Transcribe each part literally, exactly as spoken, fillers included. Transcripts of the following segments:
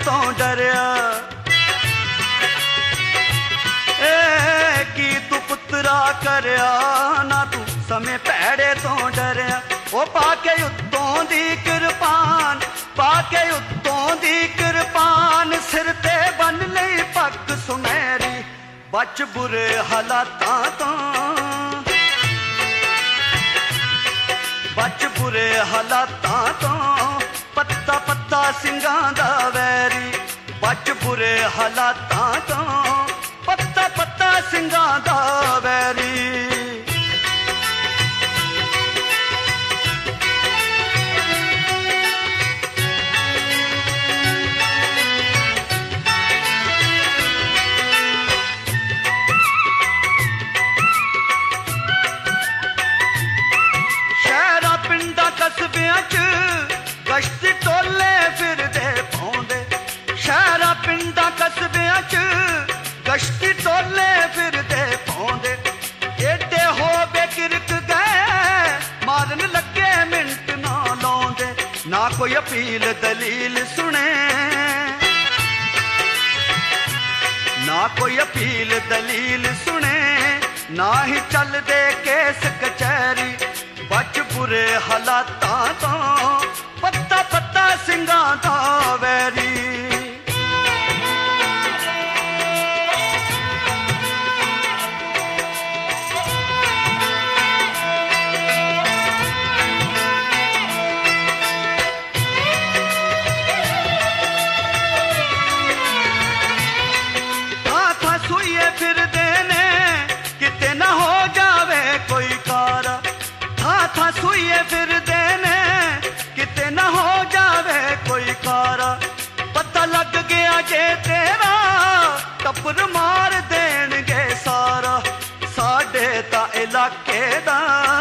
तो डरिया। ए की तू पुत्रा करया ना तू समय भैड़े तो डरिया। ओ पाके उत्तों दी किरपान, पाके उत्तों दी किरपान, सिर ते बन लई पग सुनहरी, बच बुरे हालातां तो, बच बुरे हालातां तो, पत्ता पत्ता सिंगां दा वैरी, बच बुरे हालातां तो, पत्ता पत्ता सिंगां दा वैरी। कस्बियां च गश्ती टोले फिरदे पौंदे, शहरां पिंडां कस्बियां च गश्ती टोले फिरदे पौंदे, एडे हो बेकिरक गए मारन लगे मिंट ना लाउंदे, ना कोई अपील दलील सुने, ना कोई अपील दलील सुने, ना ही चलदे केस कचहरी, बच बुरे हालातां तो, पत्ता पत्ता सिंगां दा वैरी। थां थां सुइए फिरदे ने किते ना हो जावे कोई कार, था सुइए फिरदे ने किते न हो जावे कोई कारा, पता लग गया जे तेरा टप्पर मार देणगे सारा, साडे ता इलाके दा,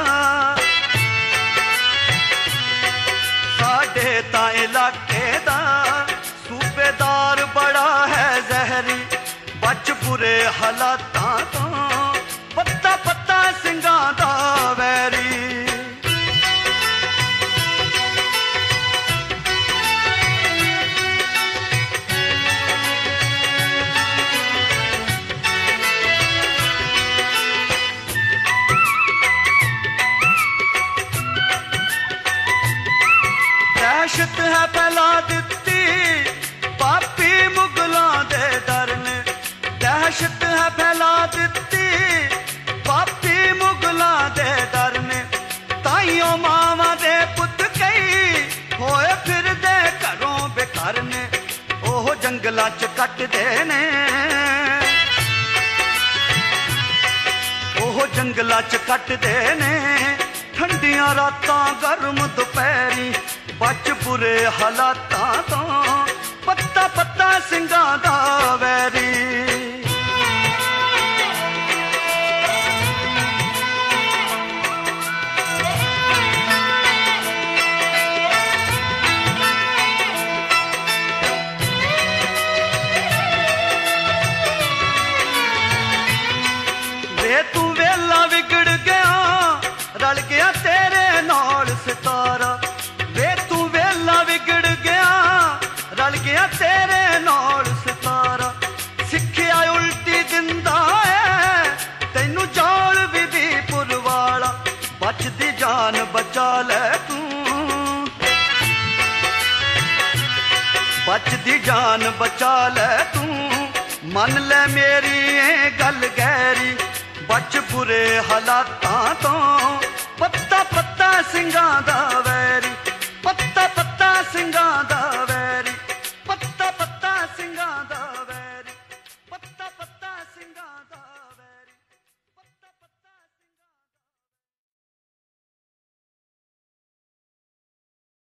साडे ता इलाके दा सूबेदार बड़ा है जहरी, बच बुरे हालातां तो, पत्ता पत्ता सिंगां दा वैरी। दहशत है फैला दित्ती पापी मुगलां दे डर ने, दहशत है फैला दित्ती पापी मुगलां दे डर ने, ताइयों मावां दे पुत कई होए फिरदे घरों बेघर ने, ओह जंगलां च कटदे ने, ओह जंगलां च कटदे ने, ठंडियां रातां गर्म दुपहरी, बच बुरे हालातां तो, पत्ता पत्ता सिंगां दा वैरी। वे तू वेला विगड़ गया रल गया तेरे नाल सितारा, वे तू वेला विगड़ गया रल गया तेरे नाल सितारा, सिक्ख्या उल्टी दिंदा है तैनू जाल विधिपुर वाला, बचदी जान बचा ले तू, बचदी जान बचा ले तू, मन ले मेरी ए गल गहरी, बच बुरे हालातां तो,